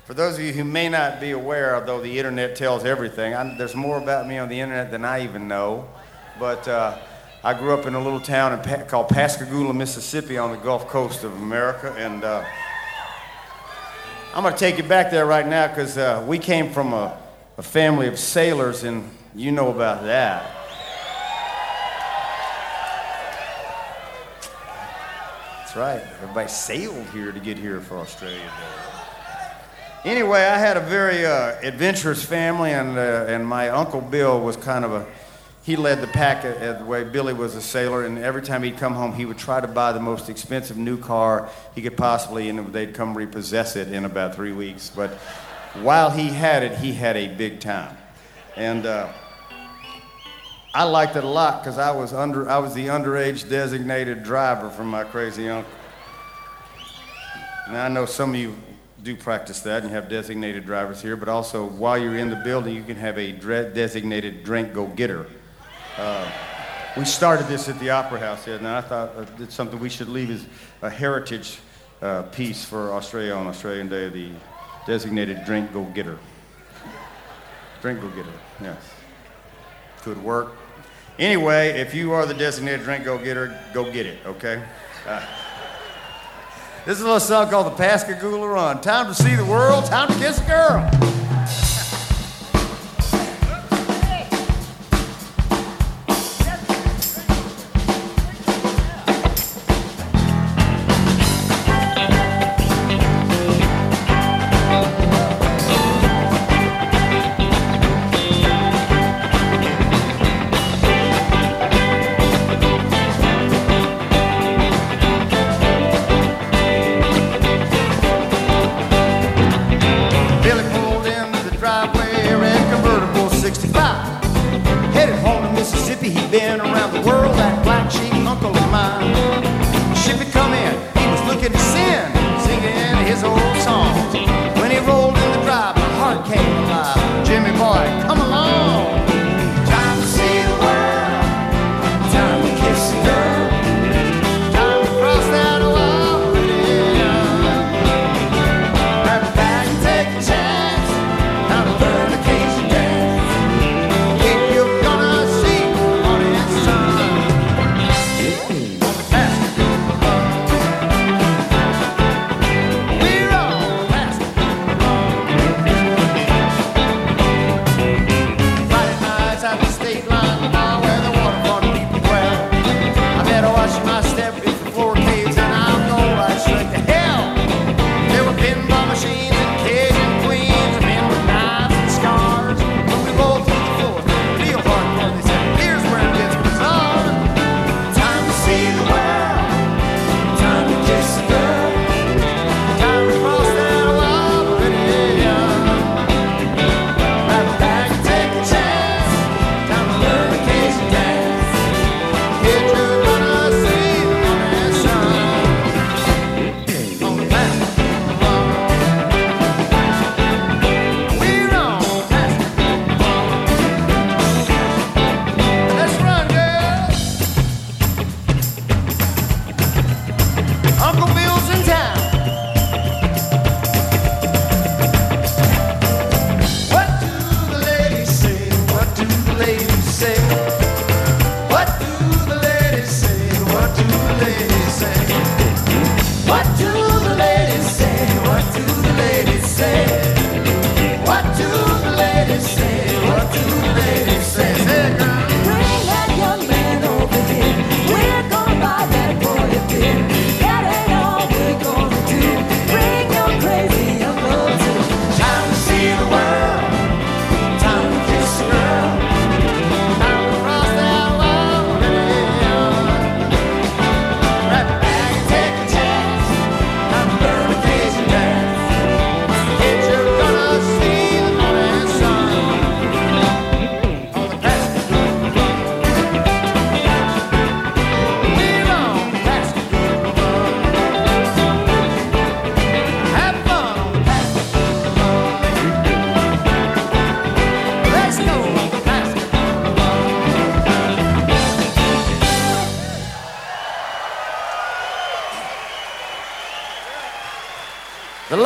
For those of you who may not be aware, although the internet tells everything, there's more about me on the internet than I even know. But I grew up in a little town called Pascagoula, Mississippi, on the Gulf Coast of America, and I'm going to take you back there right now because we came from a family of sailors, and you know about that. That's right. Everybody sailed here to get here for Australia Day. Anyway, I had a very adventurous family, and my Uncle Bill was kind of he led the pack the way Billy was a sailor, and every time he'd come home, he would try to buy the most expensive new car he could possibly, and they'd come repossess it in about 3 weeks. But while he had it, he had a big time. And I liked it a lot because I was the underage designated driver for my crazy uncle. Now, I know some of you do practice that and you have designated drivers here, but also while you're in the building, you can have a designated drink go-getter. We started this at the Opera House here, and I thought it's something we should leave as a heritage piece for Australia on Australian Day, the designated drink go-getter. Drink go-getter, yes. Could work. Anyway, if you are the designated drink go-getter, go get it, okay? This is a little song called the Pascagoula Run. Time to see the world, time to kiss a girl.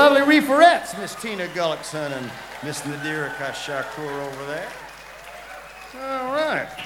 lovely reeferettes, Miss Tina Gullickson and Miss Nadira Kashakur over there. All right.